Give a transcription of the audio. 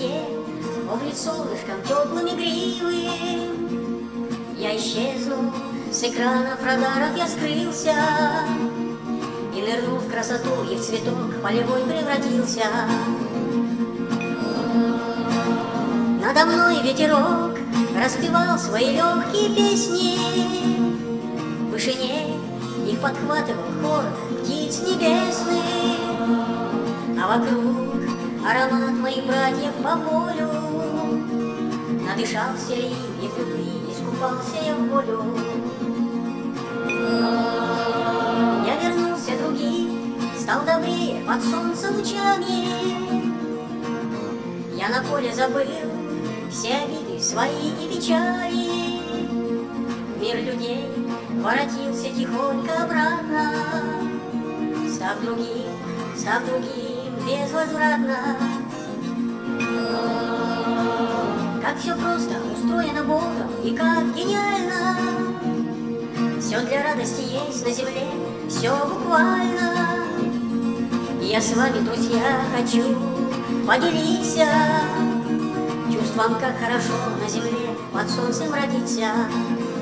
высоте, облит солнышком теплым игривым. Я исчезну с экранов радаров, я скрылся, и нырнул в красоту, и в цветок полевой превратился. Надо мной ветерок распевал свои легкие песни, в вышине их подхватывал хор птиц небесных, а вокруг аромат моих братьев по полю. Надышался ли и в любви, искупался я в волю. Я вернулся другим, стал добрее под солнца лучами. Я на поле забыл все обиды свои и печали. Мир людей воротился тихонько обратно, став другим безвозвратно. Как все просто устроено Богом и как гениально. Все для радости есть на земле, все буквально. И я с вами, друзья, хочу поделиться чувством, как хорошо на земле под солнцем родиться.